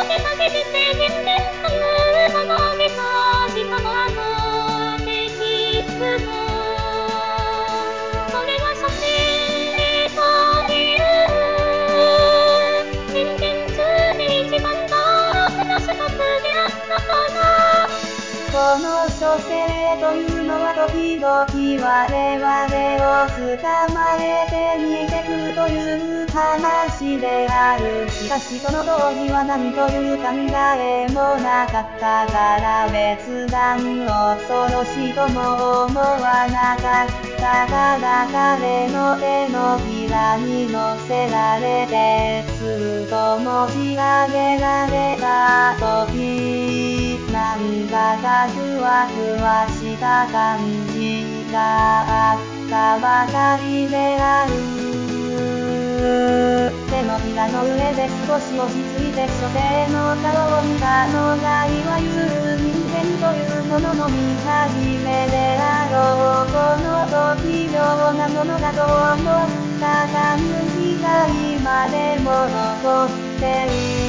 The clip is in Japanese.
手下げて人間というものを見たしたものテキスト。それは書生という人間中で一番ダークな種族であったから。この書生というのは時々我々を捕まえて逃げてくるという話である。しかしその当時は何という考えもなかったから別段恐ろしいとも思わなかったが彼の手のひらに乗せられてずっと持ち上げられた時なんだかふわふわした感じがあったばかりである。手のひらの上で少し落ち着いて書生の顔を見たのがいわゆる人間というものの見始めであろう。この時妙なものだと思った感じが今でも残ってる。